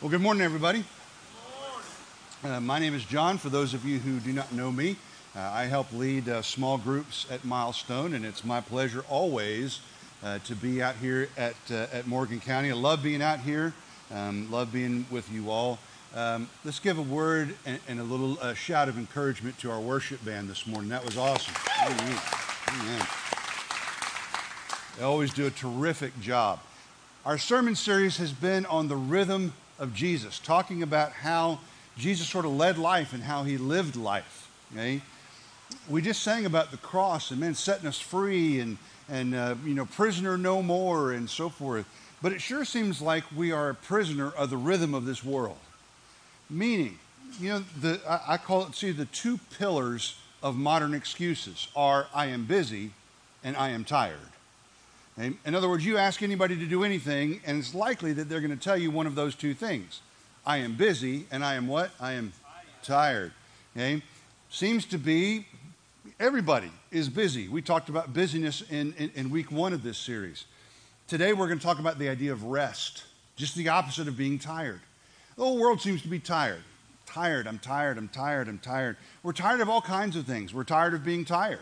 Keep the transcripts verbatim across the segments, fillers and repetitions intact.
Well, good morning, everybody. Uh, my name is John. For those of you who do not know me, uh, I help lead uh, small groups at Milestone, and it's my pleasure always uh, to be out here at uh, at Morgan County. I love being out here. Um, love being with you all. Um, let's give a word and, and a little uh, shout of encouragement to our worship band this morning. That was awesome. Amen. Amen. They always do a terrific job. Our sermon series has been on the rhythm of Jesus, talking about how Jesus sort of led life and how he lived life. Okay? We just sang about the cross and man setting us free and, and uh, you know, prisoner no more and so forth. But it sure seems like we are a prisoner of the rhythm of this world. Meaning, you know, the I, I call it, see, the two pillars of modern excuses are I am busy and I am tired. Okay? In other words, you ask anybody to do anything, and it's likely that they're going to tell you one of those two things. I am busy, and I am what? I am tired. Okay? Seems to be everybody is busy. We talked about busyness in, in, in week one of this series. Today, we're going to talk about the idea of rest, just the opposite of being tired. The whole world seems to be tired. Tired, I'm tired, I'm tired, I'm tired. We're tired of all kinds of things. We're tired of being tired.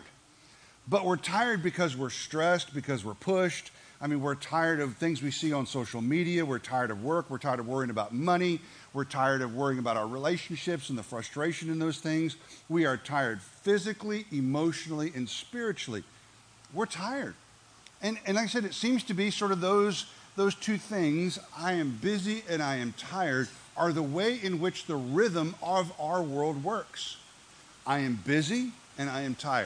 But we're tired because we're stressed, because we're pushed. I mean, we're tired of things we see on social media. We're tired of work. We're tired of worrying about money. We're tired of worrying about our relationships and the frustration in those things. We are tired physically, emotionally, and spiritually. We're tired. And, and like I said, it seems to be sort of those, those two things, I am busy and I am tired, are the way in which the rhythm of our world works. I am busy and I am tired.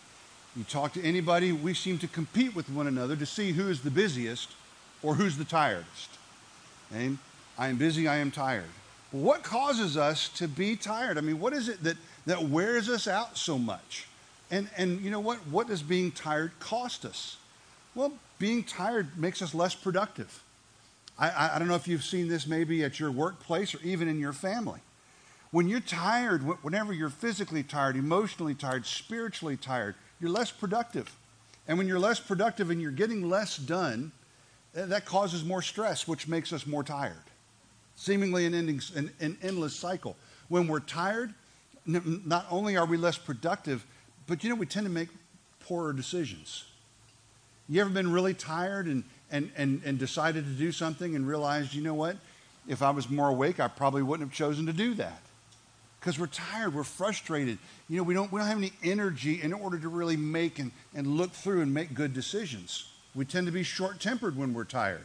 You talk to anybody, we seem to compete with one another to see who is the busiest or who's the tiredest. Okay? I am busy, I am tired. What causes us to be tired? I mean, what is it that, that wears us out so much? And, and you know what? What does being tired cost us? Well, being tired makes us less productive. I, I, I don't know if you've seen this maybe at your workplace or even in your family. When you're tired, whenever you're physically tired, emotionally tired, spiritually tired, you're less productive. And when you're less productive and you're getting less done, that causes more stress, which makes us more tired. Seemingly an, ending, an, an endless cycle. When we're tired, n- not only are we less productive, but you know, we tend to make poorer decisions. You ever been really tired and, and, and, and decided to do something and realized, you know what, if I was more awake, I probably wouldn't have chosen to do that. Because we're tired, we're frustrated. You know, we don't, we don't have any energy in order to really make and, and look through and make good decisions. We tend to be short-tempered when we're tired.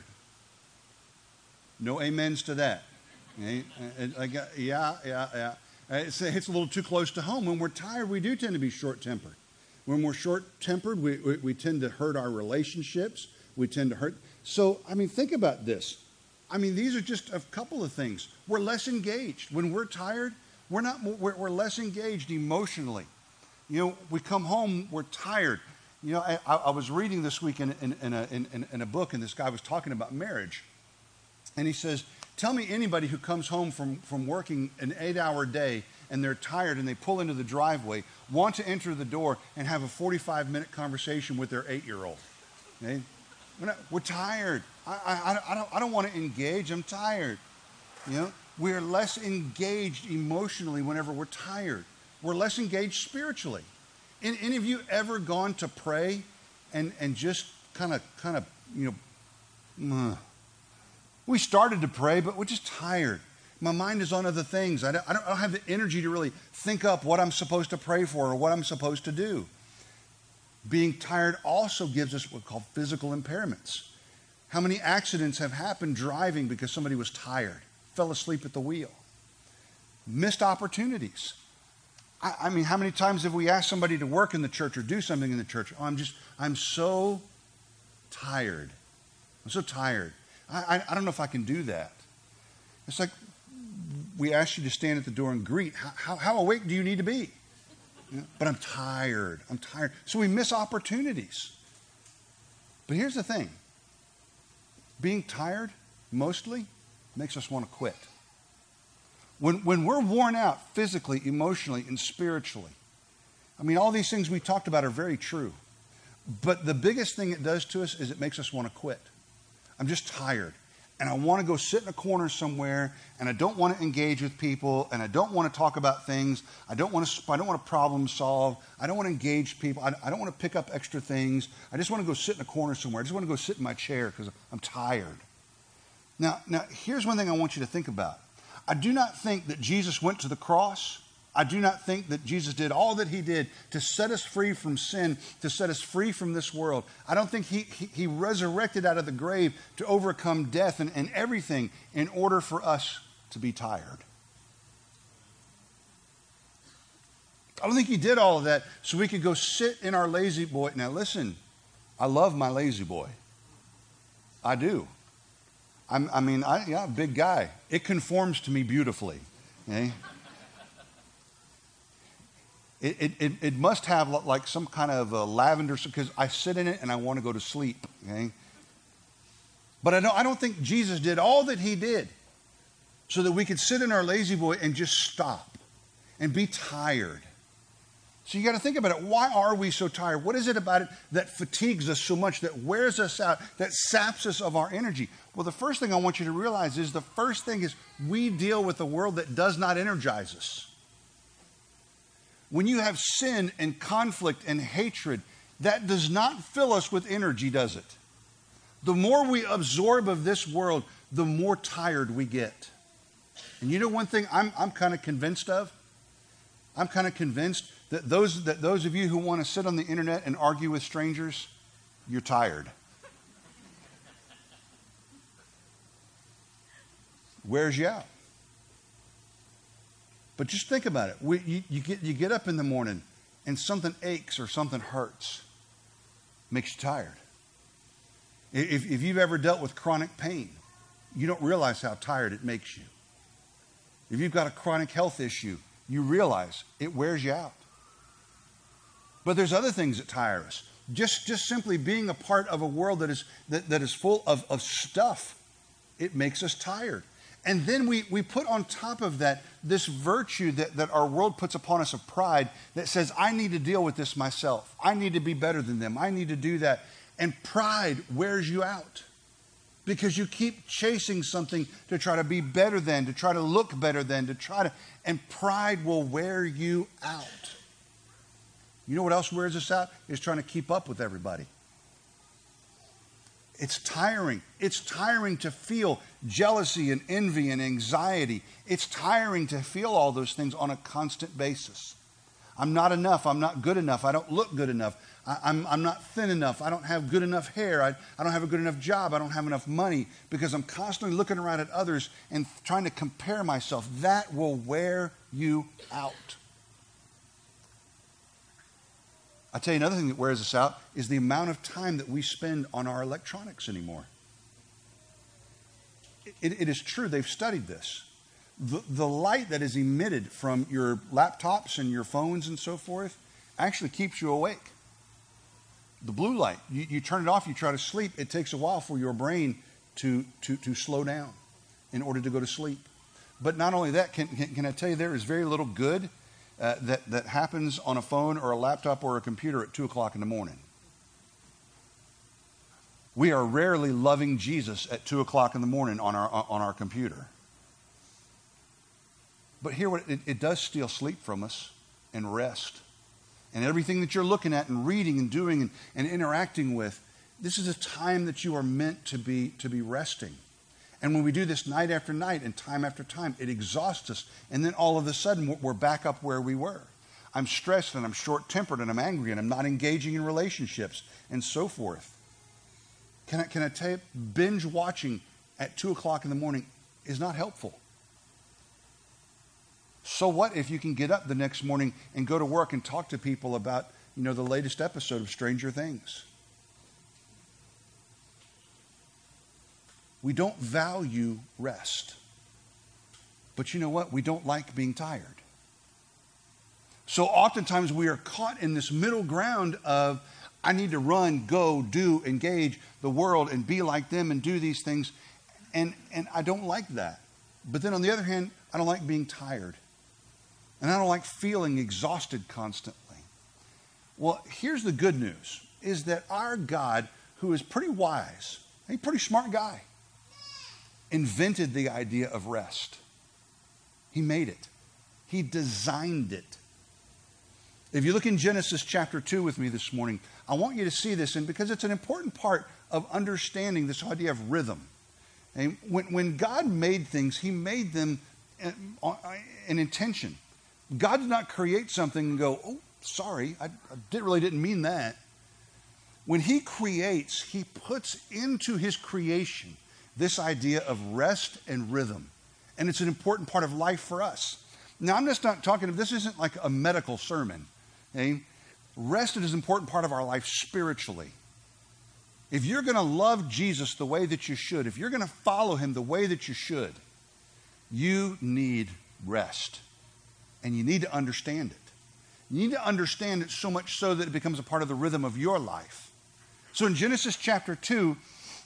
No amens to that. Okay? I got, yeah, yeah, yeah. It's, it's a little too close to home. When we're tired, we do tend to be short-tempered. When we're short-tempered, we, we, we tend to hurt our relationships. We tend to hurt. So, I mean, think about this. I mean, these are just a couple of things. We're less engaged. When we're tired, We're not. We're, we're less engaged emotionally. You know, we come home, we're tired. You know, I, I was reading this week in, in, in, a, in, in a book, and this guy was talking about marriage. And he says, tell me anybody who comes home from, from working an eight-hour day, and they're tired, and they pull into the driveway, want to enter the door and have a forty-five minute conversation with their eight-year-old. Okay? We're, not, we're tired. I, I, I don't, I don't want to engage. I'm tired. You know? We're less engaged emotionally whenever we're tired. We're less engaged spiritually. Any, any of you ever gone to pray and, and just kind of, kind of, you know, uh, we started to pray, but we're just tired. My mind is on other things. I don't, I don't have the energy to really think up what I'm supposed to pray for or what I'm supposed to do. Being tired also gives us what we call physical impairments. How many accidents have happened driving because somebody was tired? Fell asleep at the wheel. Missed opportunities. I, I mean, how many times have we asked somebody to work in the church or do something in the church? Oh, I'm just, I'm so tired. I'm so tired. I, I, I don't know if I can do that. It's like we ask you to stand at the door and greet. How, how, how awake do you need to be? You know, but I'm tired. I'm tired. So we miss opportunities. But here's the thing. Being tired, mostly, makes us want to quit. When, when we're worn out physically, emotionally, and spiritually, I mean, all these things we talked about are very true. But the biggest thing it does to us is it makes us want to quit. I'm just tired. and I want to go sit in a corner somewhere, and I don't want to engage with people, and I don't want to talk about things. I don't want to, I don't want to problem solve. I don't want to engage people. I, I don't want to pick up extra things. I just want to go sit in a corner somewhere. I just want to go sit in my chair because I'm tired. Now, now, here's one thing I want you to think about. I do not think that Jesus went to the cross. I do not think that Jesus did all that he did to set us free from sin, to set us free from this world. I don't think he, he, he resurrected out of the grave to overcome death and, and everything in order for us to be tired. I don't think he did all of that so we could go sit in our lazy boy. Now listen, I love my lazy boy. I do. I'm, I mean, I, yeah, big guy. It conforms to me beautifully. Okay? It, it, it, it must have like some kind of a lavender, because I sit in it and I want to go to sleep. Okay? But I don't, I don't think Jesus did all that he did so that we could sit in our lazy boy and just stop and be tired. So you got to think about it. Why are we so tired? What is it about it that fatigues us so much, that wears us out, that saps us of our energy? Well, the first thing I want you to realize is the first thing is we deal with a world that does not energize us. When you have sin and conflict and hatred, that does not fill us with energy, does it? The more we absorb of this world, the more tired we get. And you know one thing I'm, I'm kind of convinced of? I'm kind of convinced that those, that those of you who want to sit on the internet and argue with strangers, you're tired. Wears you out. But just think about it. We, you, you, get, you get up in the morning and something aches or something hurts. Makes you tired. If, if you've ever dealt with chronic pain, you don't realize how tired it makes you. If you've got a chronic health issue, you realize it wears you out. But there's other things that tire us. Just, just simply being a part of a world that is, that, that is full of, of stuff, it makes us tired. And then we, we put on top of that this virtue that, that our world puts upon us of pride that says, I need to deal with this myself. I need to be better than them. I need to do that. And pride wears you out because you keep chasing something to try to be better than, to try to look better than, to try to, and pride will wear you out. You know what else wears us out? Is trying to keep up with everybody. It's tiring. It's tiring to feel jealousy and envy and anxiety. It's tiring to feel all those things on a constant basis. I'm not enough. I'm not good enough. I don't look good enough. I, I'm, I'm not thin enough. I don't have good enough hair. I, I don't have a good enough job. I don't have enough money, because I'm constantly looking around at others and trying to compare myself. That will wear you out. I'll tell you another thing that wears us out is the amount of time that we spend on our electronics anymore. It, it is true. They've studied this. The, the light that is emitted from your laptops and your phones and so forth actually keeps you awake. The blue light, you, you turn it off, you try to sleep. It takes a while for your brain to, to, to slow down in order to go to sleep. But not only that, can, can, can I tell you there is very little good Uh, that, that happens on a phone or a laptop or a computer at two o'clock in the morning. We are rarely loving Jesus at two o'clock in the morning on our, on our computer. But here, what it, it does steal sleep from us and rest. And everything that you're looking at and reading and doing and, and interacting with, this is a time that you are meant to be, to be resting. And when we do this night after night and time after time, it exhausts us. And then all of a sudden, we're back up where we were. I'm stressed and I'm short-tempered and I'm angry and I'm not engaging in relationships and so forth. Can I, can I tell you, binge watching at two o'clock in the morning is not helpful. So what if you can get up the next morning and go to work and talk to people about, you know, the latest episode of Stranger Things? We don't value rest. But you know what? We don't like being tired. So oftentimes we are caught in this middle ground of, I need to run, go, do, engage the world and be like them and do these things. And, and I don't like that. But then on the other hand, I don't like being tired. And I don't like feeling exhausted constantly. Well, here's the good news, is that our God, who is pretty wise, he's a pretty smart guy. invented the idea of rest. He made it. He designed it. If you look in Genesis chapter two with me this morning, I want you to see this, and because it's an important part of understanding this idea of rhythm. And when, when God made things, he made them in intention. God did not create something and go, oh, sorry, I, I did, really didn't mean that. When he creates, he puts into his creation this idea of rest and rhythm. And it's an important part of life for us. Now, I'm just not talking, this isn't like a medical sermon. Okay? Rest is an important part of our life spiritually. If you're going to love Jesus the way that you should, if you're going to follow him the way that you should, you need rest. And you need to understand it. You need to understand it so much so that it becomes a part of the rhythm of your life. So in Genesis chapter two,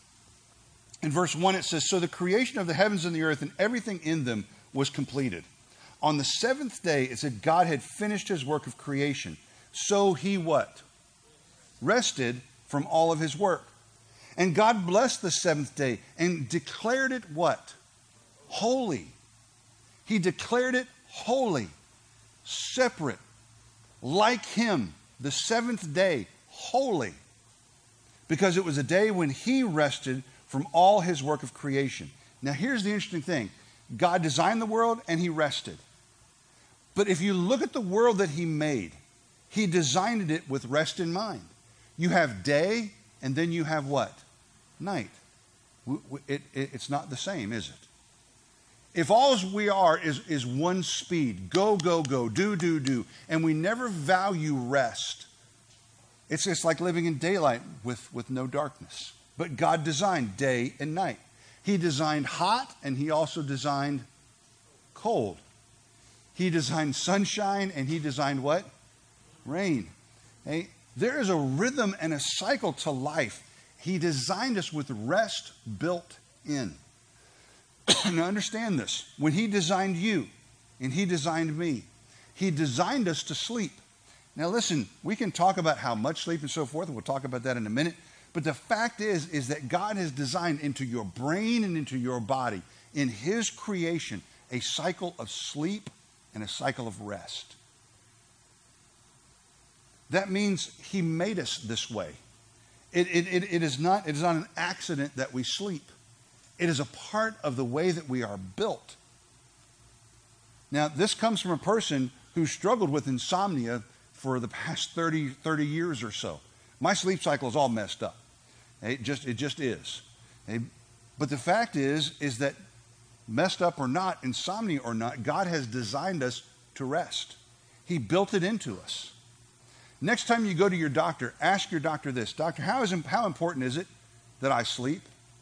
in verse one, it says, so the creation of the heavens and the earth and everything in them was completed. On the seventh day, it said God had finished his work of creation. So he what? Rested from all of his work. And God blessed the seventh day and declared it what? Holy. He declared it holy, separate, like him, the seventh day, holy. Because it was a day when he rested from all his work of creation. Now here's the interesting thing. God designed the world and he rested. But if you look at the world that he made, he designed it with rest in mind. You have day and then you have what? Night. It, it, it's not the same, is it? If all we are is, is one speed, go, go, go, do, do, do, and we never value rest, it's just like living in daylight with, with no darkness. But God designed day and night. He designed hot and he also designed cold. He designed sunshine and he designed what? Rain. Okay? There is a rhythm and a cycle to life. He designed us with rest built in. Now understand this. When he designed you and he designed me, he designed us to sleep. Now listen, we can talk about how much sleep and so forth, and we'll talk about that in a minute. But the fact is, is that God has designed into your brain and into your body, in his creation, a cycle of sleep and a cycle of rest. That means he made us this way. It, it, it, it, is not, it is not an accident that we sleep. It is a part of the way that we are built. Now, this comes from a person who struggled with insomnia for the past thirty, thirty years or so. My sleep cycle is all messed up. It just, it just is. But the fact is, is that messed up or not, insomnia or not, God has designed us to rest. He built it into us. Next time you go to your doctor, ask your doctor this. Doctor, how, is, how important is it that I sleep?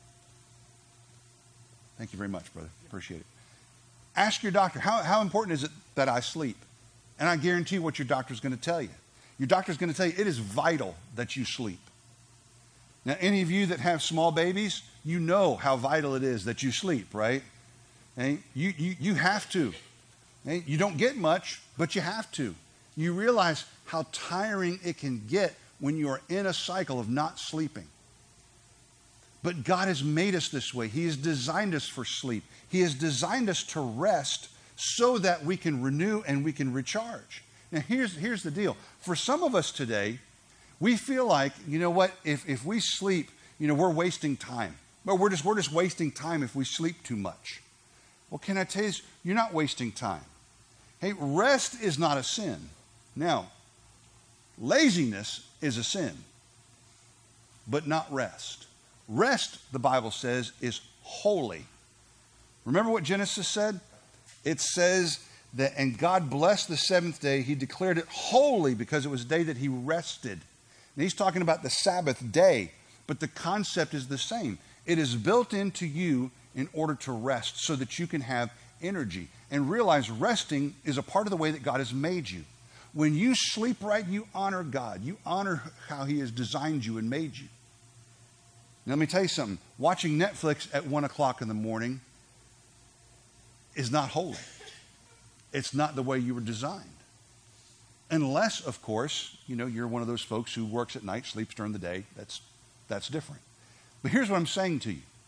Thank you very much, brother. Appreciate it. Ask your doctor, how, how important is it that I sleep? And I guarantee you what your doctor is going to tell you. Your doctor is going to tell you it is vital that you sleep. Now, any of you that have small babies, you know how vital it is that you sleep, right? Okay? You, you, you have to. Okay? You don't get much, but you have to. You realize how tiring it can get when you are in a cycle of not sleeping. But God has made us this way. He has designed us for sleep. He has designed us to rest so that we can renew and we can recharge. Now, here's, here's the deal. For some of us today, we feel like, you know what, if, if we sleep, you know, we're wasting time. Well, we're just, we're just wasting time if we sleep too much. Well, can I tell you, you're not wasting time. Hey, rest is not a sin. Now, laziness is a sin, but not rest. Rest, the Bible says, is holy. Remember what Genesis said? It says that, and God blessed the seventh day. He declared it holy because it was a day that he rested. And he's talking about the Sabbath day, but the concept is the same. It is built into you in order to rest so that you can have energy. And realize resting is a part of the way that God has made you. When you sleep right, you honor God. You honor how he has designed you and made you. Now, let me tell you something. Watching Netflix at one o'clock in the morning is not holy. It's not the way you were designed. Unless, of course, you know, you're one of those folks who works at night, sleeps during the day. That's, that's different. But here's what I'm saying to you.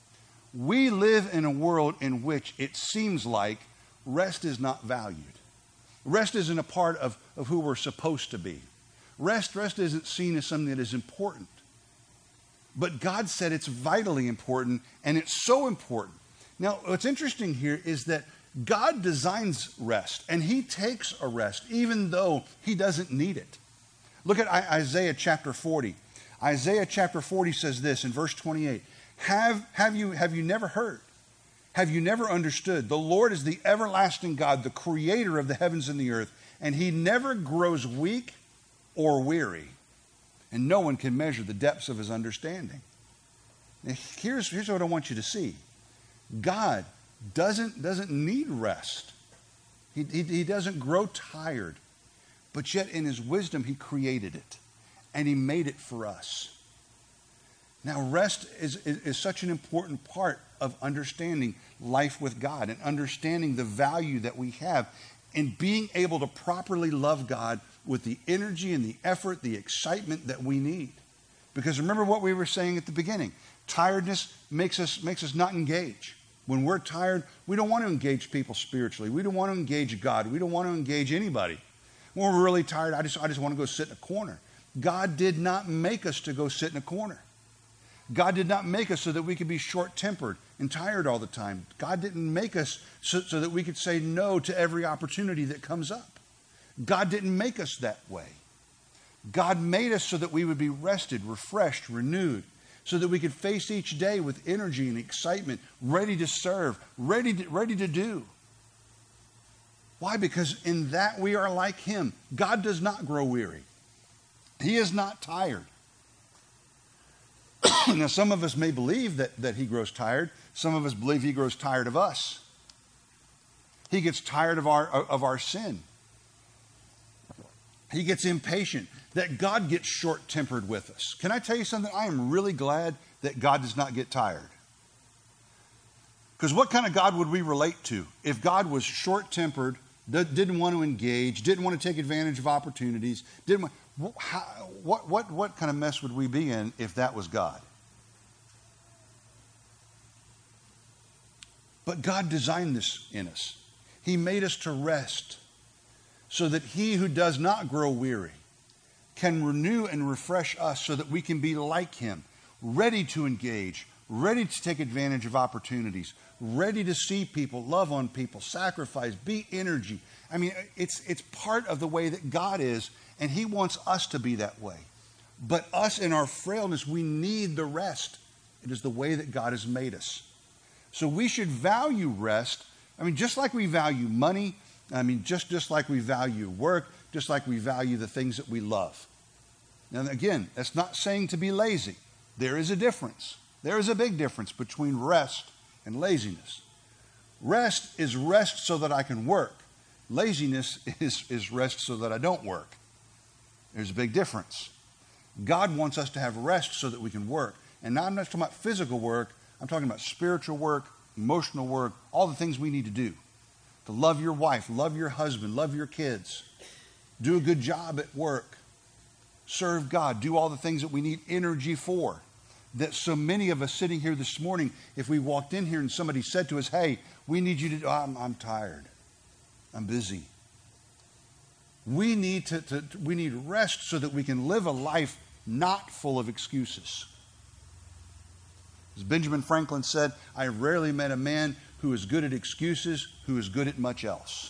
we live in a world in which it seems like rest is not valued. Rest isn't a part of, of who we're supposed to be. Rest, rest isn't seen as something that is important. But God said it's vitally important, and it's so important. Now, what's interesting here is that God designs rest, and he takes a rest, even though he doesn't need it. Look at Isaiah chapter forty. Isaiah chapter forty says this in verse twenty-eight. Have, have, you, have you never heard? Have you never understood? The Lord is the everlasting God, the creator of the heavens and the earth, and he never grows weak or weary, and no one can measure the depths of his understanding. Now, here's, here's what I want you to see. God doesn't, doesn't need rest. He, he, he doesn't grow tired, but yet in his wisdom he created it, and he made it for us. Now, rest is, is, is such an important part of understanding life with God and understanding the value that we have in being able to properly love God with the energy and the effort, the excitement that we need. Because remember what we were saying at the beginning. Tiredness makes us, makes us not engage. When we're tired, we don't want to engage people spiritually. We don't want to engage God. We don't want to engage anybody. When we're really tired, I just, I just want to go sit in a corner. God did not make us to go sit in a corner. God did not make us so that we could be short-tempered and tired all the time. God didn't make us so, so that we could say no to every opportunity that comes up. God didn't make us that way. God made us so that we would be rested, refreshed, renewed, so that we could face each day with energy and excitement, ready to serve, ready to, ready to do. Why? Because in that we are like him. God does not grow weary. He is not tired. Now, some of us may believe that, that he grows tired. Some of us believe he grows tired of us. He gets tired of our, of our sin. He gets impatient. That God gets short-tempered with us. Can I tell you something? I am really glad that God does not get tired. Because what kind of God would we relate to if God was short-tempered, didn't want to engage, didn't want to take advantage of opportunities, didn't want, how, what, what, what kind of mess would we be in if that was God? But God designed this in us. He made us to rest so that he who does not grow weary can renew and refresh us so that we can be like him, ready to engage, ready to take advantage of opportunities, ready to see people, love on people, sacrifice, be energy. I mean, it's, it's part of the way that God is, and he wants us to be that way. But us in our frailness, we need the rest. It is the way that God has made us. So we should value rest. I mean, just like we value money, I mean, just, just like we value work, just like we value the things that we love. Now, again, that's not saying to be lazy. There is a difference. There is a big difference between rest and laziness. Rest is rest so that I can work. Laziness is, is rest so that I don't work. There's a big difference. God wants us to have rest so that we can work. And now I'm not talking about physical work. I'm talking about spiritual work, emotional work, all the things we need to do. To love your wife, love your husband, love your kids. Do a good job at work. Serve God. Do all the things that we need energy for. That so many of us sitting here this morning, if we walked in here and somebody said to us, hey, we need you to do, oh, I'm, I'm tired. I'm busy. We need to, to, we need rest so that we can live a life not full of excuses. As Benjamin Franklin said, I have rarely met a man who is good at excuses, who is good at much else.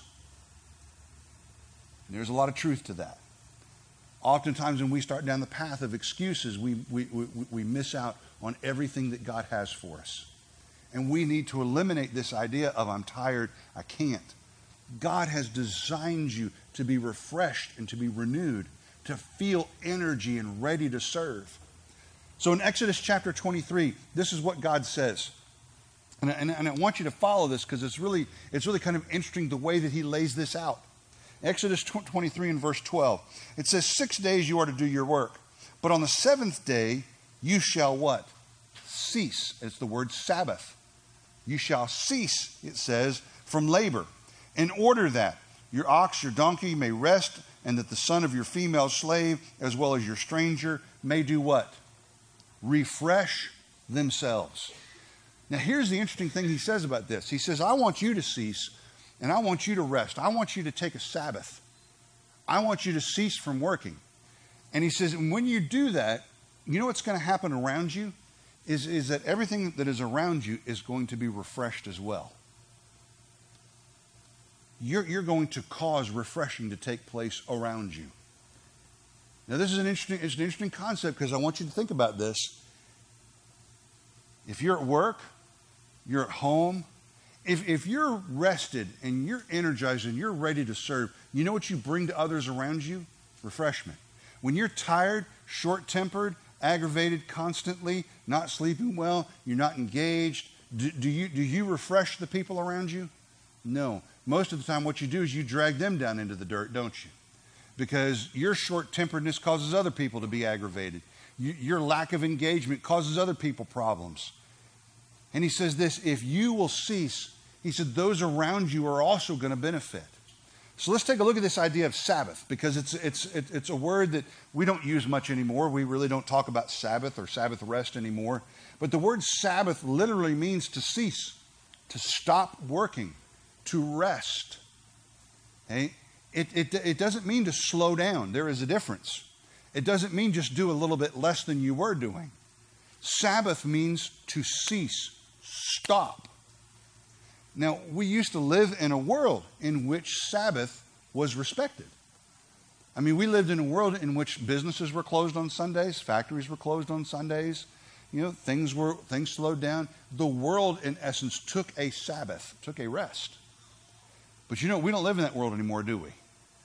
And there's a lot of truth to that. Oftentimes when we start down the path of excuses, we, we, we, we miss out on everything that God has for us. And we need to eliminate this idea of I'm tired, I can't. God has designed you to be refreshed and to be renewed, to feel energy and ready to serve. So in Exodus chapter twenty-three, this is what God says. And, and, and I want you to follow this because it's really, it's really kind of interesting the way that he lays this out. Exodus twenty-three and verse twelve. It says, six days you are to do your work, but on the seventh day you shall what? Cease. It's the word Sabbath. You shall cease, it says, from labor, in order that your ox, your donkey may rest, and that the son of your female slave, as well as your stranger, may do what? Refresh themselves. Now, here's the interesting thing he says about this. He says, I want you to cease, and I want you to rest. I want you to take a Sabbath. I want you to cease from working. And he says, and when you do that, you know what's going to happen around you? Is, is that everything that is around you is going to be refreshed as well. You're, you're going to cause refreshing to take place around you. Now, this is an interesting, it's an interesting concept because I want you to think about this. If you're at work, you're at home, if, if you're rested and you're energized and you're ready to serve, you know what you bring to others around you? Refreshment. When you're tired, short-tempered, aggravated constantly, not sleeping well, you're not engaged, do, do, you, do you refresh the people around you? No. Most of the time what you do is you drag them down into the dirt, don't you? Because your short-temperedness causes other people to be aggravated. You, your lack of engagement causes other people problems. And he says this, if you will cease, he said, those around you are also going to benefit. So let's take a look at this idea of Sabbath, because it's, it's, it's a word that we don't use much anymore. We really don't talk about Sabbath or Sabbath rest anymore. But the word Sabbath literally means to cease, to stop working, to rest. Okay? It, it, it doesn't mean to slow down. There is a difference. It doesn't mean just do a little bit less than you were doing. Sabbath means to cease, stop. Now, we used to live in a world in which Sabbath was respected. I mean, we lived in a world in which businesses were closed on Sundays, factories were closed on Sundays. You know, things were things slowed down. The world, in essence, took a Sabbath, took a rest. But you know, we don't live in that world anymore, do we?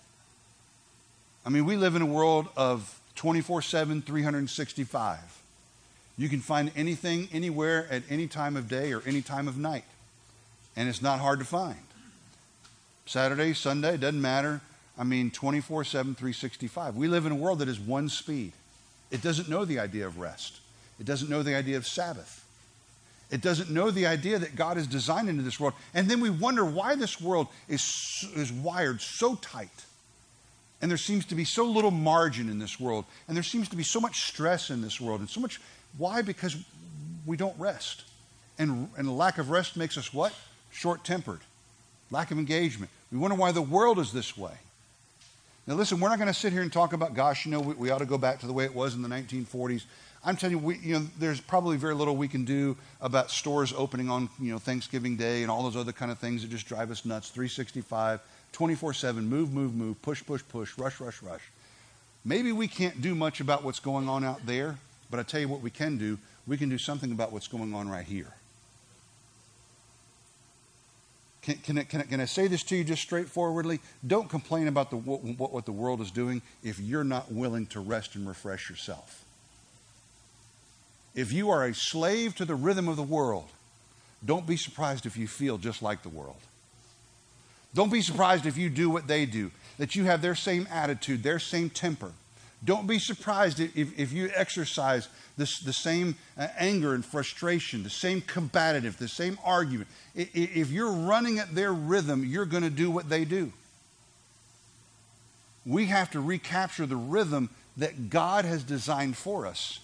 I mean, we live in a world of twenty-four seven, three hundred sixty-five. You can find anything, anywhere, at any time of day or any time of night. And it's not hard to find. Saturday, Sunday, doesn't matter. I mean, twenty-four seven, three sixty-five. We live in a world that is one speed. It doesn't know the idea of rest. It doesn't know the idea of Sabbath. It doesn't know the idea that God has designed into this world. And then we wonder why this world is, is wired so tight. And there seems to be so little margin in this world. And there seems to be so much stress in this world. And so much, why? Because we don't rest. And, and a lack of rest makes us what? Short-tempered. Lack of engagement. We wonder why the world is this way. Now listen, we're not going to sit here and talk about, gosh, you know, we, we ought to go back to the way it was in the nineteen forties. I'm telling you, we, you know, there's probably very little we can do about stores opening on, you know, Thanksgiving Day and all those other kind of things that just drive us nuts. three sixty-five, twenty-four seven, move, move, move, push, push, push, rush, rush, rush. Maybe we can't do much about what's going on out there, but I tell you what we can do. We can do something about what's going on right here. Can, can, I, can, I, can I say this to you just straightforwardly? Don't complain about the, what, what the world is doing if you're not willing to rest and refresh yourself. If you are a slave to the rhythm of the world, don't be surprised if you feel just like the world. Don't be surprised if you do what they do, that you have their same attitude, their same temper. Don't be surprised if, if you exercise this, the same uh, anger and frustration, the same combative, the same argument. If you're running at their rhythm, you're going to do what they do. We have to recapture the rhythm that God has designed for us.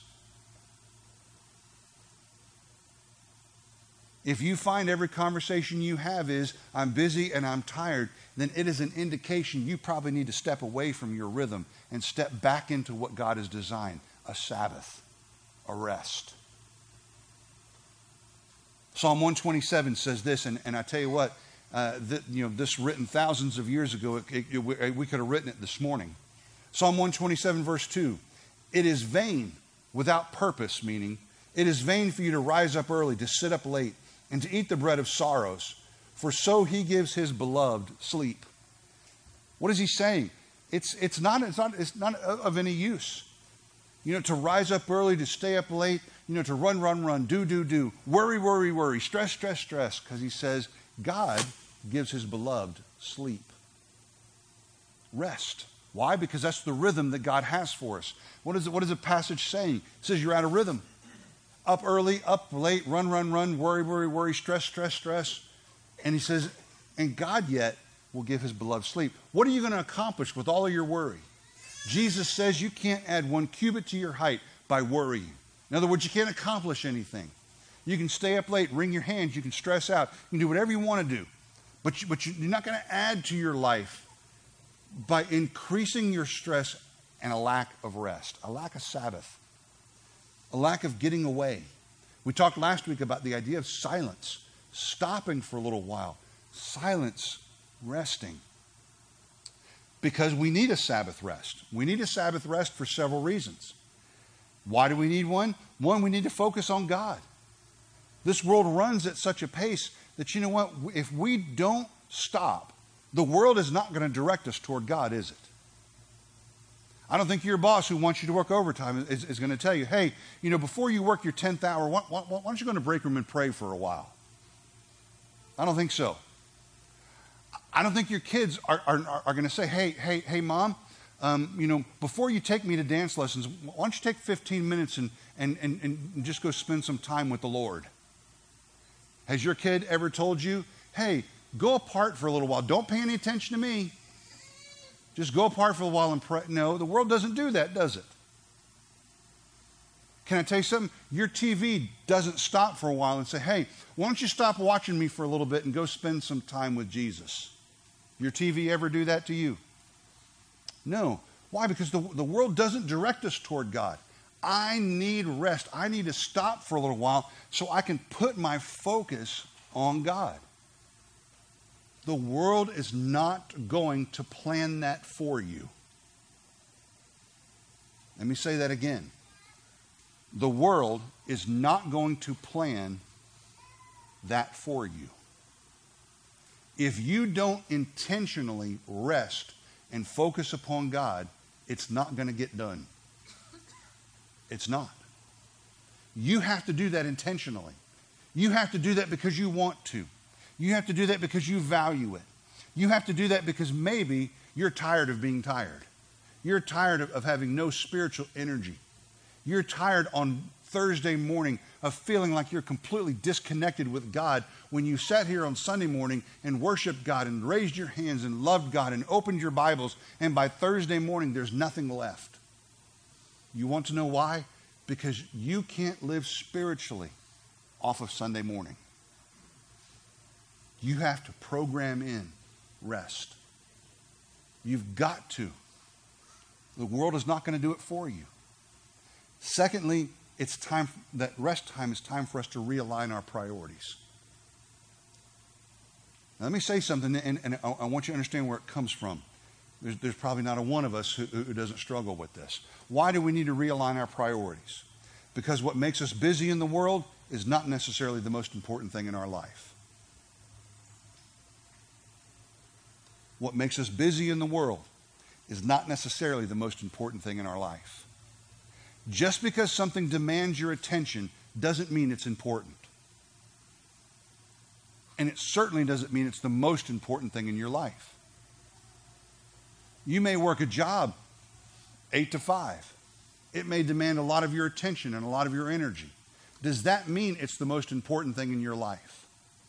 If you find every conversation you have is, I'm busy and I'm tired, then it is an indication you probably need to step away from your rhythm and step back into what God has designed, a Sabbath, a rest. Psalm one twenty-seven says this, and, and I tell you what, uh, th- you know, this written thousands of years ago, it, it, it, we could have written it this morning. Psalm one twenty-seven verse two, it is vain without purpose, meaning it is vain for you to rise up early, to sit up late, and to eat the bread of sorrows, for so he gives his beloved sleep. What is he saying? It's, it's, not, it's, not, it's not of any use. You know, to rise up early, to stay up late, you know, to run, run, run, do, do, do, worry, worry, worry, stress, stress, stress, because he says God gives his beloved sleep. Rest. Why? Because that's the rhythm that God has for us. What is, it, what is the passage saying? It says you're out of rhythm. Up early, up late, run, run, run, worry, worry, worry, stress, stress, stress. And he says, and God yet will give his beloved sleep. What are you going to accomplish with all of your worry? Jesus says you can't add one cubit to your height by worrying. In other words, you can't accomplish anything. You can stay up late, wring your hands, you can stress out, you can do whatever you want to do. But, you, but you, you're not going to add to your life by increasing your stress and a lack of rest, a lack of Sabbath, a lack of getting away. We talked last week about the idea of silence, stopping for a little while, silence, resting. Because we need a Sabbath rest. We need a Sabbath rest for several reasons. Why do we need one? One, we need to focus on God. This world runs at such a pace that, you know what, if we don't stop, the world is not going to direct us toward God, is it? I don't think your boss who wants you to work overtime is, is going to tell you, hey, you know, before you work your tenth hour, why, why, why don't you go to the break room and pray for a while? I don't think so. I don't think your kids are, are, are going to say, hey, hey, hey, Mom, um, you know, before you take me to dance lessons, why don't you take fifteen minutes and, and, and, and just go spend some time with the Lord? Has your kid ever told you, hey, go apart for a little while. Don't pay any attention to me. Just go apart for a while and pray. No, the world doesn't do that, does it? Can I tell you something? Your T V doesn't stop for a while and say, hey, why don't you stop watching me for a little bit and go spend some time with Jesus? Your T V ever do that to you? No. Why? Because the, the world doesn't direct us toward God. I need rest. I need to stop for a little while so I can put my focus on God. The world is not going to plan that for you. Let me say that again. The world is not going to plan that for you. If you don't intentionally rest and focus upon God, it's not going to get done. It's not. You have to do that intentionally. You have to do that because you want to. You have to do that because you value it. You have to do that because maybe you're tired of being tired. You're tired of, of having no spiritual energy. You're tired on Thursday morning of feeling like you're completely disconnected with God when you sat here on Sunday morning and worshiped God and raised your hands and loved God and opened your Bibles, and by Thursday morning there's nothing left. You want to know why? Because you can't live spiritually off of Sunday morning. You have to program in rest. You've got to. The world is not going to do it for you. Secondly, it's time, that rest time is time for us to realign our priorities. Now, let me say something, and, and I, I want you to understand where it comes from. There's, there's probably not a one of us who, who doesn't struggle with this. Why do we need to realign our priorities? Because what makes us busy in the world is not necessarily the most important thing in our life. What makes us busy in the world is not necessarily the most important thing in our life. Just because something demands your attention doesn't mean it's important. And it certainly doesn't mean it's the most important thing in your life. You may work a job eight to five. It may demand a lot of your attention and a lot of your energy. Does that mean it's the most important thing in your life?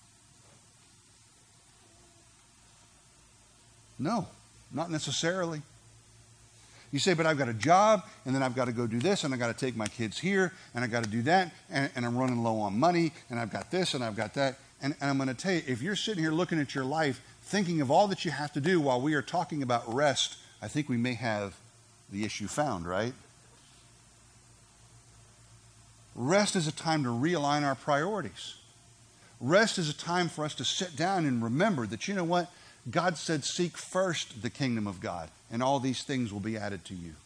No, not necessarily. You say, but I've got a job, and then I've got to go do this, and I've got to take my kids here, and I've got to do that, and, and I'm running low on money, and I've got this, and I've got that. And, and I'm going to tell you, if you're sitting here looking at your life, thinking of all that you have to do while we are talking about rest, I think we may have the issue found, right? Rest is a time to realign our priorities. Rest is a time for us to sit down and remember that, you know what? God said, seek first the kingdom of God, and all these things will be added to you.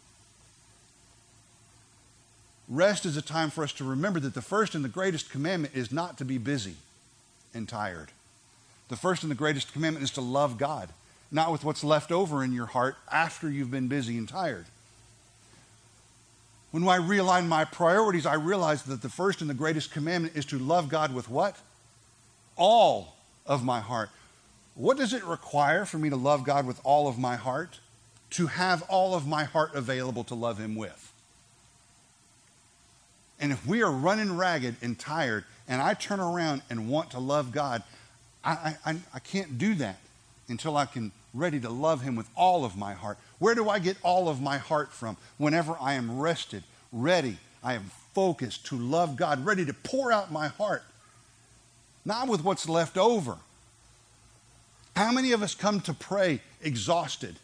Rest is a time for us to remember that the first and the greatest commandment is not to be busy and tired. The first and the greatest commandment is to love God, not with what's left over in your heart after you've been busy and tired. When I realign my priorities, I realize that the first and the greatest commandment is to love God with what? All of my heart. What does it require for me to love God with all of my heart? To have all of my heart available to love Him with. And if we are running ragged and tired, and I turn around and want to love God, I, I, I can't do that until I can ready to love Him with all of my heart. Where do I get all of my heart from? Whenever I am rested, ready, I am focused, to love God, ready to pour out my heart, not with what's left over. How many of us come to pray exhausted,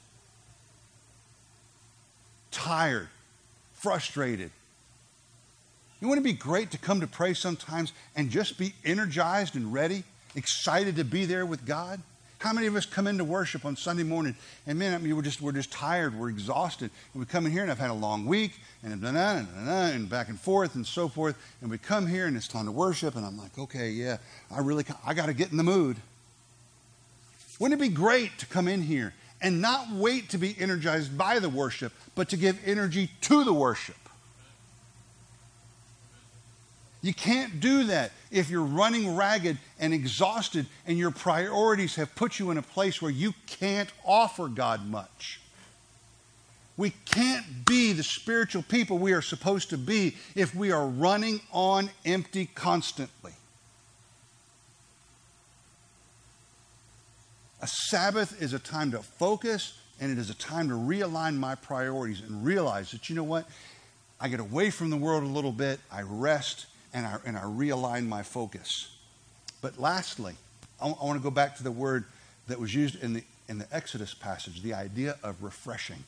tired, frustrated? You wouldn't it be great to come to pray sometimes and just be energized and ready, excited to be there with God? How many of us come into worship on Sunday morning and man, I mean, we're just we're just tired, we're exhausted, and we come in here and I've had a long week and and, and, and back and forth and so forth, and we come here and it's time to worship, and I'm like, okay, yeah, I really I got to get in the mood. Wouldn't it be great to come in here and not wait to be energized by the worship, but to give energy to the worship? You can't do that if you're running ragged and exhausted and your priorities have put you in a place where you can't offer God much. We can't be the spiritual people we are supposed to be if we are running on empty constantly. A Sabbath is a time to focus, and it is a time to realign my priorities and realize that, you know what? I get away from the world a little bit, I rest, and I, and I realign my focus. But lastly, I, I want to go back to the word that was used in the, in the Exodus passage, the idea of refreshing.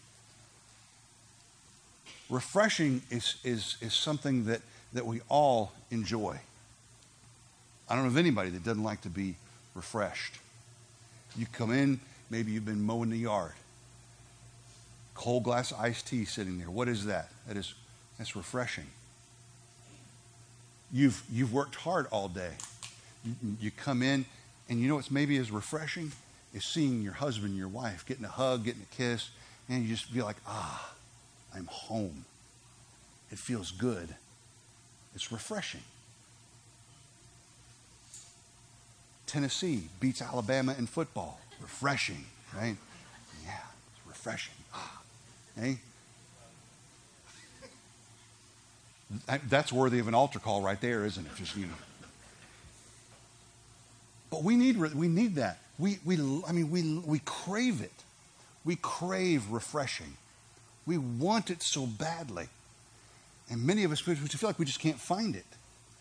Refreshing is, is, is something that, that we all enjoy. I don't know of anybody that doesn't like to be refreshed. You come in, maybe you've been mowing the yard. Cold glass iced tea sitting there. What is that? That is, that's refreshing. You've, you've worked hard all day. You, you come in, and you know what's maybe as refreshing? Is seeing your husband, your wife, getting a hug, getting a kiss, and you just feel like, ah, I'm home. It feels good. It's refreshing. Tennessee beats Alabama in football. Refreshing, right? Yeah, it's refreshing. Ah, hey? That's worthy of an altar call right there, isn't it? Just, you know. But we need we need that. We we I mean we we crave it. We crave refreshing. We want it so badly, and many of us we feel like we just can't find it.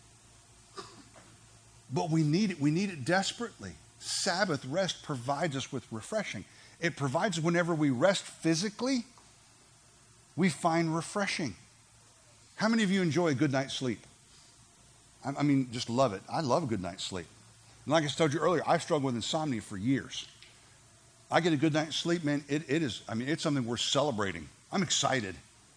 But we need it. We need it desperately. Sabbath rest provides us with refreshing. It provides whenever we rest physically, we find refreshing. How many of you enjoy a good night's sleep? I, I mean, just love it. I love a good night's sleep. And like I told you earlier, I've struggled with insomnia for years. I get a good night's sleep, man, it, it is, I mean, it's something worth celebrating. I'm excited.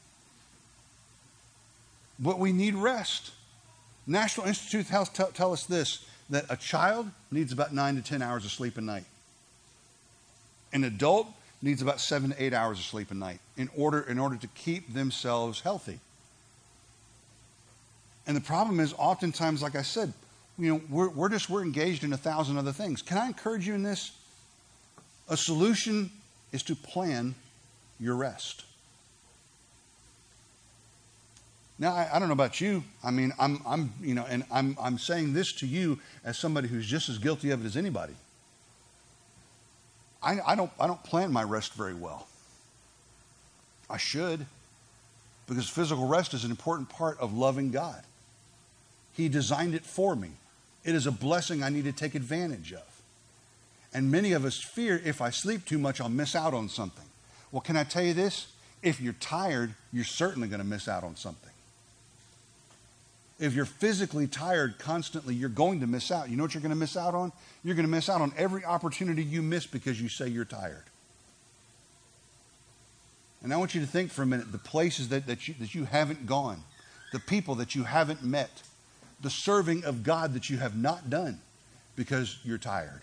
But we need rest. National Institute of Health tell, tell us this, that a child needs about nine to ten hours of sleep a night. An adult needs about seven to eight hours of sleep a night in order, in order to keep themselves healthy. And the problem is oftentimes, like I said, you know, we're, we're just, we're engaged in a thousand other things. Can I encourage you in this? A solution is to plan your rest. Now, I, I don't know about you. I mean, I'm, I'm, you know, and I'm, I'm saying this to you as somebody who's just as guilty of it as anybody. I, I don't, I don't plan my rest very well. I should, because physical rest is an important part of loving God. He designed it for me. It is a blessing I need to take advantage of. And many of us fear if I sleep too much, I'll miss out on something. Well, can I tell you this? If you're tired, you're certainly going to miss out on something. If you're physically tired constantly, you're going to miss out. You know what you're going to miss out on? You're going to miss out on every opportunity you miss because you say you're tired. And I want you to think for a minute, the places that, that, you, that you haven't gone, the people that you haven't met, the serving of God that you have not done because you're tired.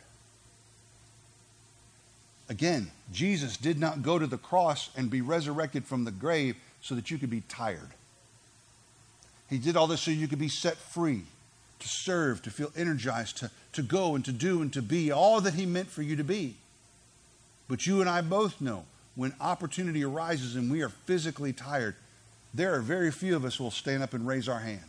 Again, Jesus did not go to the cross and be resurrected from the grave so that you could be tired. He did all this so you could be set free, to serve, to feel energized, to, to go and to do and to be all that he meant for you to be. But you and I both know when opportunity arises and we are physically tired, there are very few of us who will stand up and raise our hand.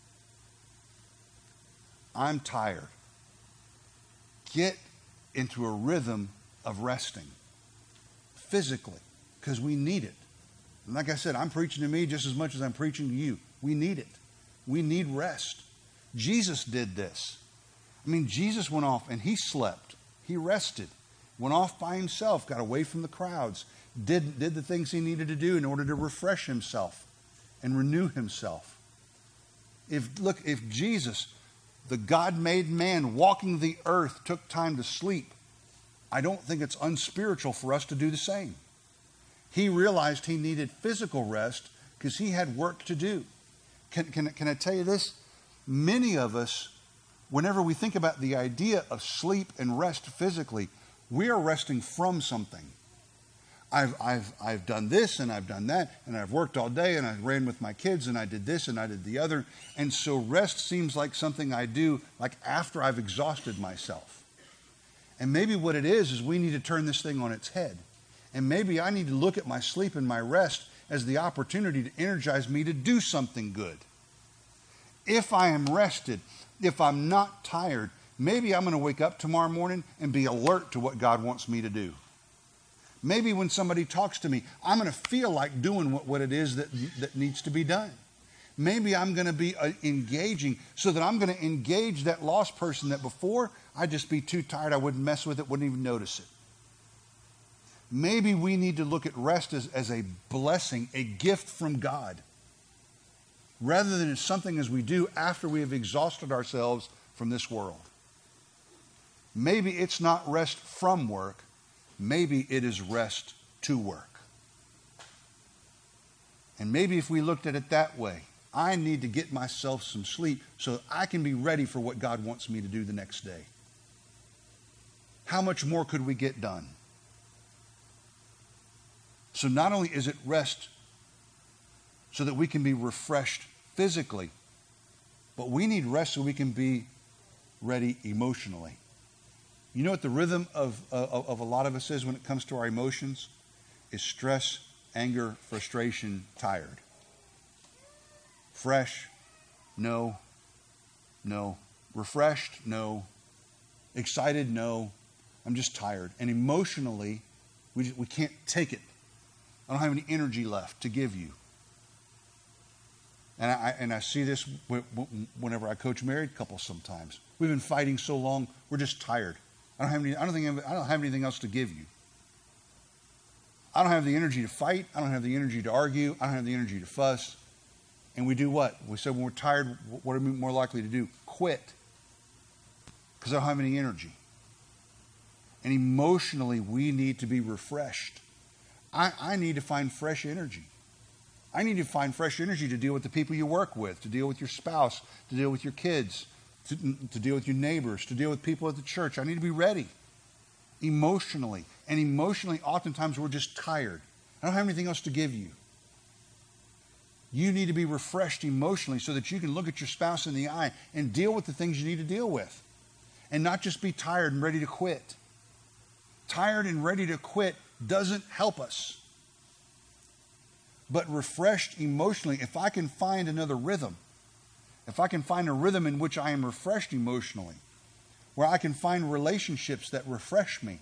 I'm tired. Get into a rhythm of resting physically because we need it. And like I said, I'm preaching to me just as much as I'm preaching to you. We need it. We need rest. Jesus did this. I mean, Jesus went off and he slept. He rested. Went off by himself, got away from the crowds, did, did the things he needed to do in order to refresh himself and renew himself. If, look, if Jesus, the God-made man walking the earth, took time to sleep, I don't think it's unspiritual for us to do the same. He realized he needed physical rest because he had work to do. Can, can, can I tell you this? Many of us, whenever we think about the idea of sleep and rest physically, we are resting from something. I've, I've, I've done this and I've done that, and I've worked all day and I ran with my kids and I did this and I did the other. And so rest seems like something I do like after I've exhausted myself. And maybe what it is is we need to turn this thing on its head. And maybe I need to look at my sleep and my rest as the opportunity to energize me to do something good. If I am rested, if I'm not tired, maybe I'm going to wake up tomorrow morning and be alert to what God wants me to do. Maybe when somebody talks to me, I'm going to feel like doing what, what it is that, that needs to be done. Maybe I'm going to be uh, engaging so that I'm going to engage that lost person that before I'd just be too tired, I wouldn't mess with it, wouldn't even notice it. Maybe we need to look at rest as, as a blessing, a gift from God, rather than as something as we do after we have exhausted ourselves from this world. Maybe it's not rest from work. Maybe it is rest to work. And maybe if we looked at it that way, I need to get myself some sleep so that I can be ready for what God wants me to do the next day. How much more could we get done? So not only is it rest so that we can be refreshed physically, but we need rest so we can be ready emotionally. You know what the rhythm of, of, of a lot of us is when it comes to our emotions? Is stress, anger, frustration, tired. Fresh, no, no. Refreshed, no. Excited, no. I'm just tired. And emotionally, we, just, we can't take it. I don't have any energy left to give you. And I, and I see this whenever I coach married couples sometimes. We've been fighting so long, we're just tired. I don't have any, I don't think I don't have anything else to give you. I don't have the energy to fight. I don't have the energy to argue. I don't have the energy to fuss. And we do what? We said when we're tired, what are we more likely to do? Quit. Because I don't have any energy. And emotionally, we need to be refreshed. I, I need to find fresh energy. I need to find fresh energy to deal with the people you work with, to deal with your spouse, to deal with your kids, to, to deal with your neighbors, to deal with people at the church. I need to be ready emotionally. And emotionally, oftentimes we're just tired. I don't have anything else to give you. You need to be refreshed emotionally so that you can look at your spouse in the eye and deal with the things you need to deal with. And not just be tired and ready to quit. Tired and ready to quit doesn't help us. But refreshed emotionally, if I can find another rhythm, if I can find a rhythm in which I am refreshed emotionally, where I can find relationships that refresh me.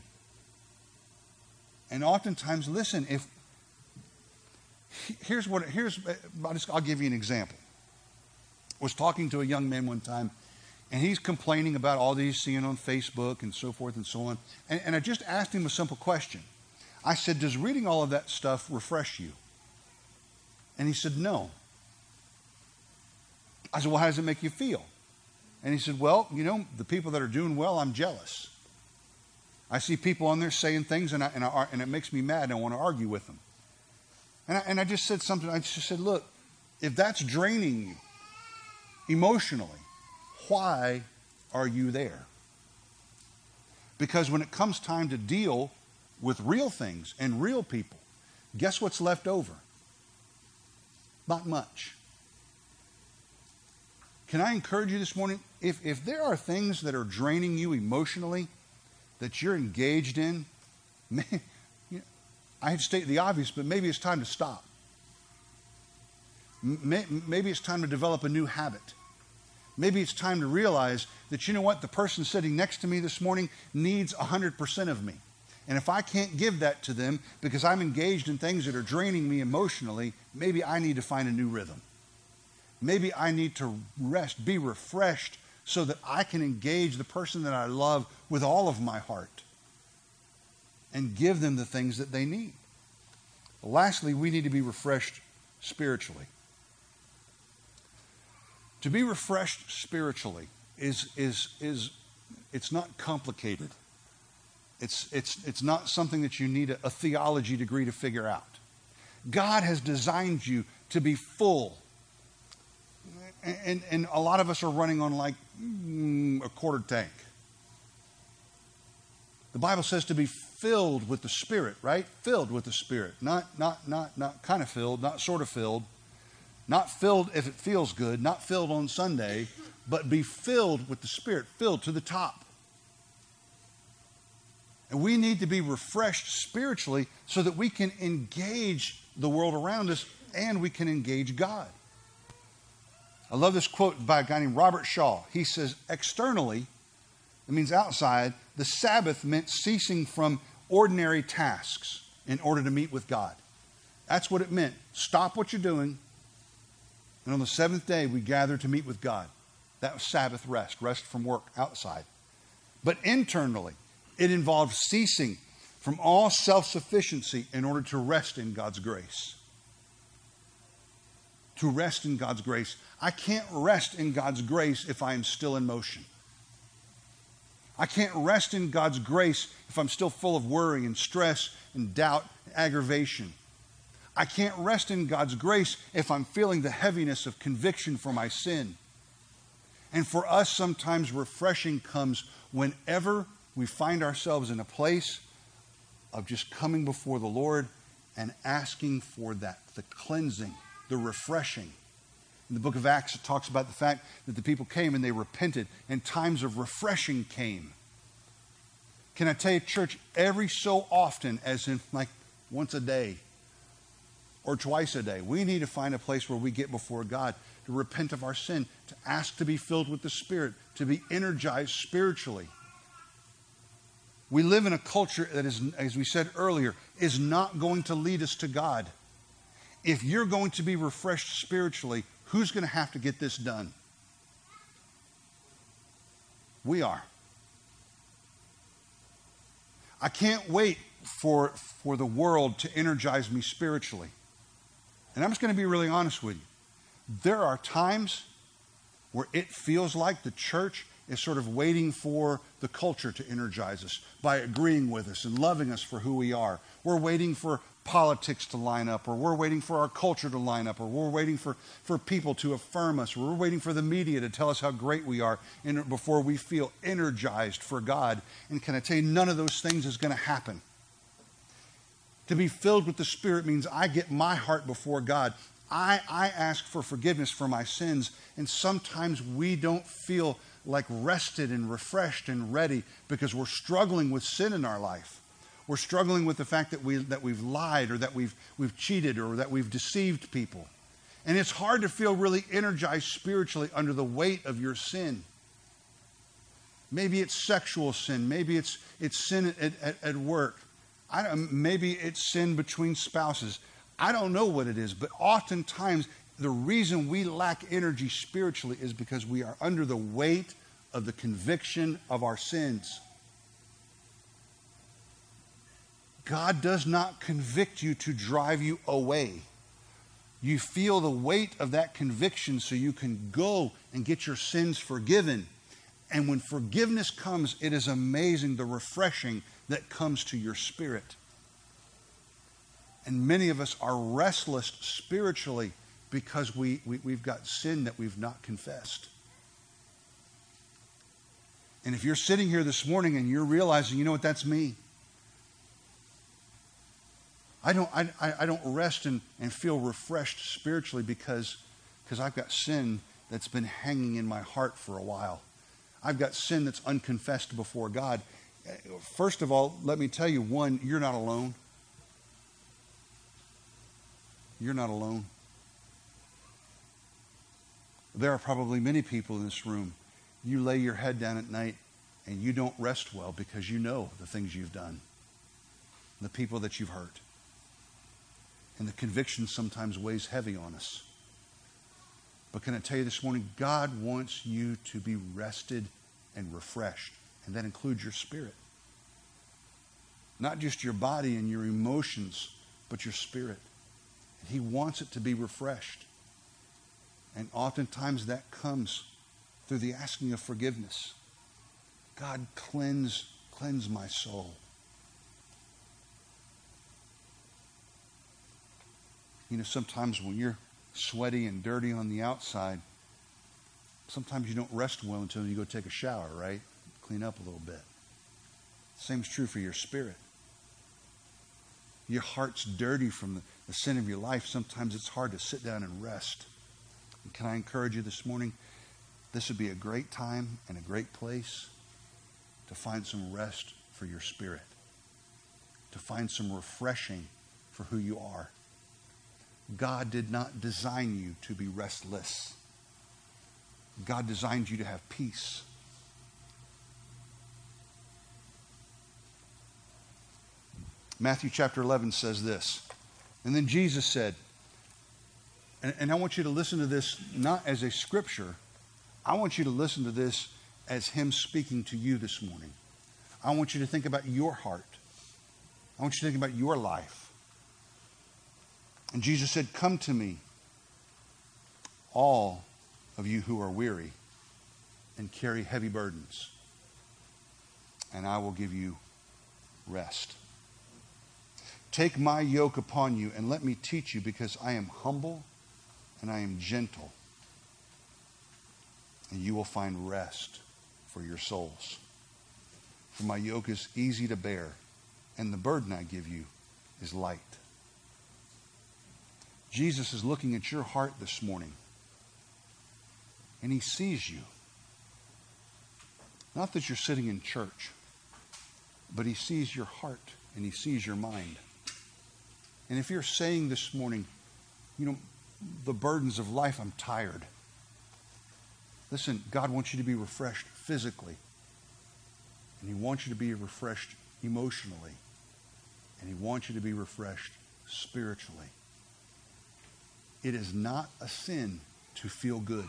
And oftentimes, listen, if here's what here's I'll, just, I'll give you an example. I was talking to a young man one time, and he's complaining about all that he's seeing on Facebook and so forth and so on. And, and I just asked him a simple question. I said, does reading all of that stuff refresh you? And he said, no. I said, well, how does it make you feel? And he said, well, you know, the people that are doing well, I'm jealous. I see people on there saying things, and, I, and, I, and it makes me mad, and I want to argue with them. And I, and I just said something. I just said, look, if that's draining you emotionally, why are you there? Because when it comes time to deal with real things and real people, guess what's left over? Not much. Can I encourage you this morning? If, if there are things that are draining you emotionally that you're engaged in, may, you know, I hate to state the obvious, but maybe it's time to stop. May, maybe it's time to develop a new habit. Maybe it's time to realize that, you know what, the person sitting next to me this morning needs one hundred percent of me. And if I can't give that to them because I'm engaged in things that are draining me emotionally, maybe I need to find a new rhythm. Maybe I need to rest, be refreshed, so that I can engage the person that I love with all of my heart and give them the things that they need. Lastly, we need to be refreshed spiritually. To be refreshed spiritually is, is, is it's not complicated. It's, it's, it's not something that you need a, a theology degree to figure out. God has designed you to be full. And, and, and a lot of us are running on like mm, a quarter tank. The Bible says to be filled with the Spirit, right? Filled with the Spirit. Not, not, not, not kind of filled, not sort of filled. Not filled if it feels good, not filled on Sunday, but be filled with the Spirit, filled to the top. And we need to be refreshed spiritually so that we can engage the world around us and we can engage God. I love this quote by a guy named Robert Shaw. He says, externally, it means outside, the Sabbath meant ceasing from ordinary tasks in order to meet with God. That's what it meant. Stop what you're doing. And on the seventh day, we gather to meet with God. That was Sabbath rest, rest from work outside. But internally, it involved ceasing from all self-sufficiency in order to rest in God's grace. To rest in God's grace. I can't rest in God's grace if I am still in motion. I can't rest in God's grace if I'm still full of worry and stress and doubt and aggravation. I can't rest in God's grace if I'm feeling the heaviness of conviction for my sin. And for us, sometimes refreshing comes whenever we find ourselves in a place of just coming before the Lord and asking for that, the cleansing, the refreshing. In the book of Acts, it talks about the fact that the people came and they repented, and times of refreshing came. Can I tell you, church, every so often, as in like once a day, or twice a day, we need to find a place where we get before God to repent of our sin, to ask to be filled with the Spirit, to be energized spiritually. We live in a culture that is, as we said earlier, is not going to lead us to God. If you're going to be refreshed spiritually, who's going to have to get this done? We are. I can't wait for, for the world to energize me spiritually. And I'm just going to be really honest with you. There are times where it feels like the church is sort of waiting for the culture to energize us by agreeing with us and loving us for who we are. We're waiting for politics to line up, or we're waiting for our culture to line up, or we're waiting for, for people to affirm us, or we're waiting for the media to tell us how great we are in, before we feel energized for God. And can I tell you, none of those things is going to happen. To be filled with the Spirit means I get my heart before God. I, I ask for forgiveness for my sins, and sometimes we don't feel like rested and refreshed and ready because we're struggling with sin in our life. We're struggling with the fact that, we, that we've lied, or that we've, we've cheated, or that we've deceived people. And it's hard to feel really energized spiritually under the weight of your sin. Maybe it's sexual sin. Maybe it's, it's sin at, at, at work. I don't, maybe it's sin between spouses. I don't know what it is, but oftentimes the reason we lack energy spiritually is because we are under the weight of the conviction of our sins. God does not convict you to drive you away. You feel the weight of that conviction so you can go and get your sins forgiven. And when forgiveness comes, it is amazing the refreshing that comes to your spirit. And many of us are restless spiritually because we, we, we've got sin that we've not confessed. And if you're sitting here this morning and you're realizing, you know what, that's me. I don't, I, I don't rest and, and feel refreshed spiritually because, because I've got sin that's been hanging in my heart for a while. I've got sin that's unconfessed before God. First of all, let me tell you, one, you're not alone. You're not alone. There are probably many people in this room. You lay your head down at night and you don't rest well because you know the things you've done, the people that you've hurt. And the conviction sometimes weighs heavy on us. But can I tell you this morning, God wants you to be rested and refreshed. And that includes your spirit. Not just your body and your emotions, but your spirit. He wants it to be refreshed. And oftentimes that comes through the asking of forgiveness. God, cleanse, cleanse my soul. You know, sometimes when you're sweaty and dirty on the outside, sometimes you don't rest well until you go take a shower, right? Clean up a little bit. Same is true for your spirit. Your heart's dirty from the, the sin of your life. Sometimes it's hard to sit down and rest. And can I encourage you this morning? This would be a great time and a great place to find some rest for your spirit. To find some refreshing for who you are. God did not design you to be restless. God designed you to have peace. Matthew chapter eleven says this. And then Jesus said, and, and I want you to listen to this not as a scripture. I want you to listen to this as him speaking to you this morning. I want you to think about your heart. I want you to think about your life. And Jesus said, come to me, all of you who are weary and carry heavy burdens, and I will give you rest. Take my yoke upon you and let me teach you, because I am humble and I am gentle, and you will find rest for your souls. For my yoke is easy to bear, and the burden I give you is light. Jesus is looking at your heart this morning, and he sees you. Not that you're sitting in church, but he sees your heart and he sees your mind. And if you're saying this morning, you know, the burdens of life, I'm tired. Listen, God wants you to be refreshed physically. And he wants you to be refreshed emotionally. And he wants you to be refreshed spiritually. It is not a sin to feel good.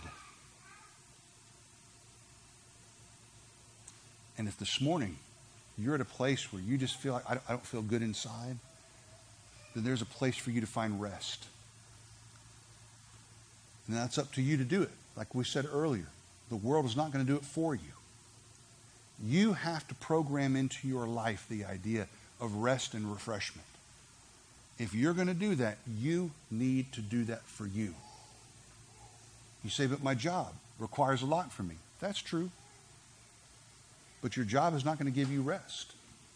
And if this morning you're at a place where you just feel like, I don't, I don't feel good inside, then there's a place for you to find rest. And that's up to you to do it. Like we said earlier, the world is not going to do it for you. You have to program into your life the idea of rest and refreshment. If you're going to do that, you need to do that for you. You say, but my job requires a lot from me. That's true. But your job is not going to give you rest.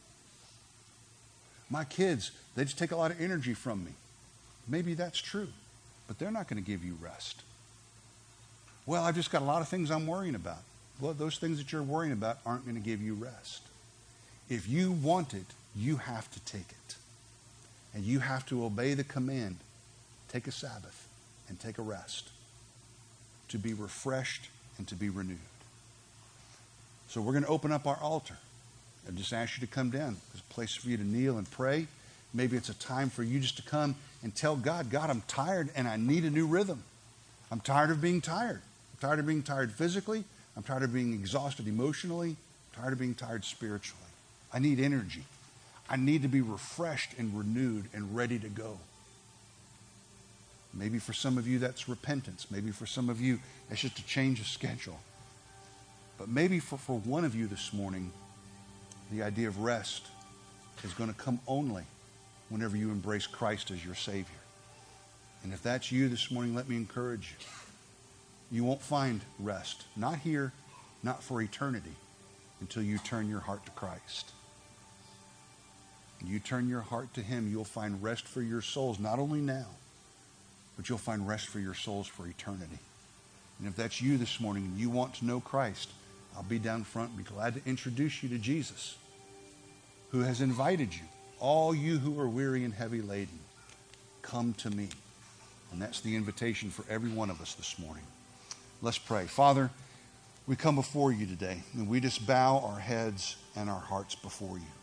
My kids, they just take a lot of energy from me. Maybe that's true, but they're not going to give you rest. Well, I've just got a lot of things I'm worrying about. Well, those things that you're worrying about aren't going to give you rest. If you want it, you have to take it. And you have to obey the command, take a Sabbath and take a rest, to be refreshed and to be renewed. So we're going to open up our altar. I just ask you to come down. There's a place for you to kneel and pray. Maybe it's a time for you just to come and tell God, God, I'm tired and I need a new rhythm. I'm tired of being tired. I'm tired of being tired physically. I'm tired of being exhausted emotionally. I'm tired of being tired spiritually. I need energy. I need to be refreshed and renewed and ready to go. Maybe for some of you that's repentance. Maybe for some of you it's just a change of schedule. But maybe for, for one of you this morning, the idea of rest is going to come only whenever you embrace Christ as your Savior. And if that's you this morning, let me encourage you. You won't find rest, not here, not for eternity, until you turn your heart to Christ. You turn your heart to him, you'll find rest for your souls, not only now, but you'll find rest for your souls for eternity. And if that's you this morning and you want to know Christ, I'll be down front and be glad to introduce you to Jesus, who has invited you, all you who are weary and heavy laden, come to me. And that's the invitation for every one of us this morning. Let's pray. Father, we come before you today, and we just bow our heads and our hearts before you.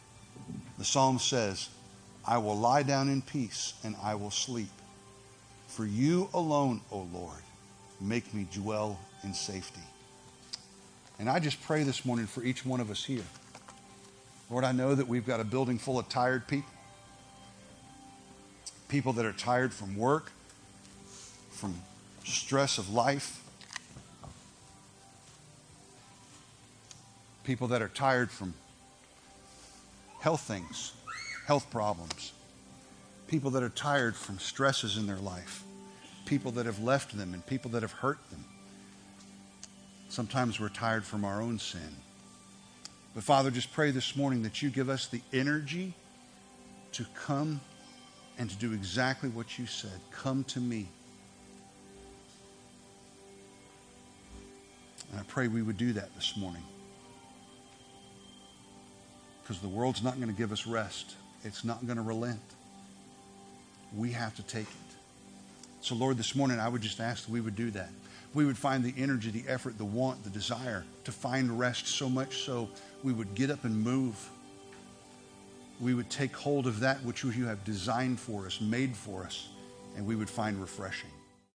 The psalm says, I will lie down in peace and I will sleep, For you alone, O Lord, make me dwell in safety. And I just pray this morning for each one of us here. Lord, I know that we've got a building full of tired people. People that are tired from work, from stress of life. People that are tired from health things, health problems. People that are tired from stresses in their life. People that have left them and people that have hurt them. Sometimes we're tired from our own sin. But Father, just pray this morning that you give us the energy to come and to do exactly what you said. Come to me. And I pray we would do that this morning. Because the world's not going to give us rest. It's not going to relent. We have to take it. So Lord, this morning I would just ask that we would do that. We would find the energy, the effort, the want, the desire to find rest, so much so we would get up and move. We would take hold of that which you have designed for us, made for us, and we would find refreshing.